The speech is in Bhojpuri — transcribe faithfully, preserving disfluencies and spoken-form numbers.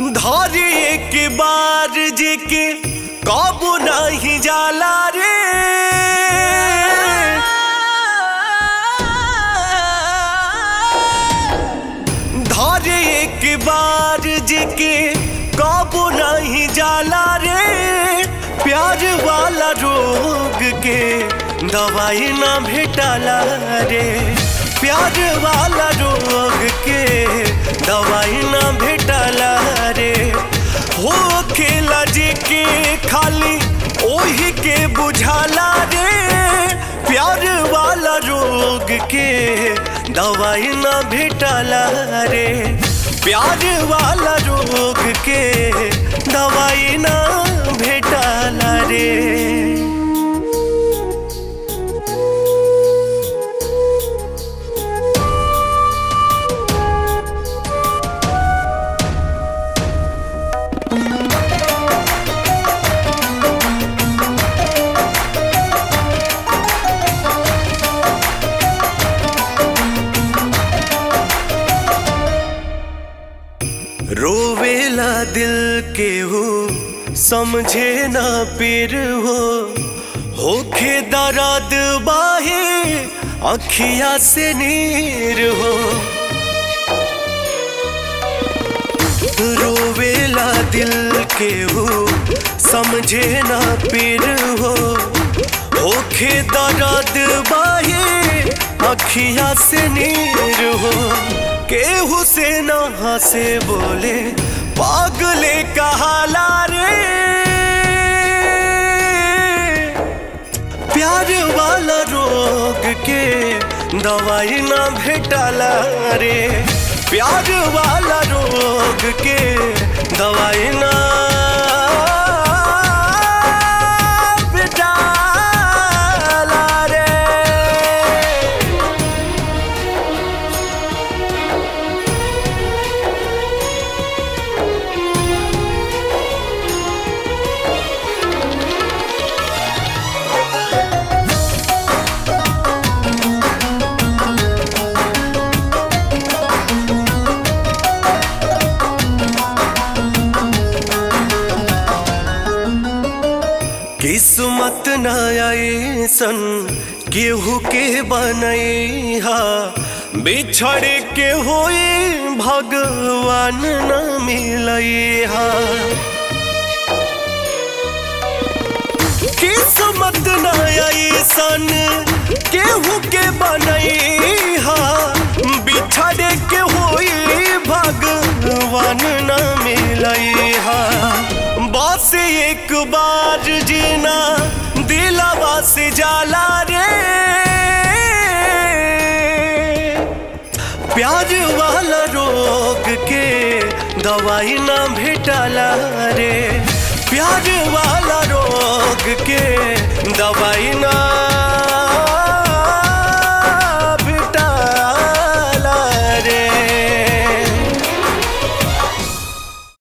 धारी एक बार जी के काबू नहीं जाला रे। धारी एक बार जी के काबू नहीं जाला रे। प्यार वाला रोग के दवाई ना भेटाला रे। प्यार वाला रोग के दवाई ना भेटाला रे। हो खेला जी के खाली ओही के बुझाला रे। प्यार वाला रोग के दवाई ना भेटाला रे। प्यार वाला रोग के दवाई ना भेटाला रे। रोवेला दिल के हो समझे ना पीर हो। होखे दर्द बाहे अखिया से नीर हो। रोवेला दिल के हो समझे ना पीर हो। होखे दर्द बाहे अखिया से नीर हो। केहू से ना हंसे बोले पागले कहाला रे। प्यार वाला रोग के दवाई ना भेटाला रे। प्यार वाला रोग के दवाई ना किस्मत न ऐसन केहू के बनैहा। बिछड़ के होई भगवान न मिलैहा। किस्मत न ऐसन केहू के बनैहा। बिछड़ के होई भगवान न मिलैहा। बस एक बार जीना दिलवा से जाला रे। प्यार वाला रोग के दवाई ना भेटाला रे। प्यार वाला रोग के दवाई ना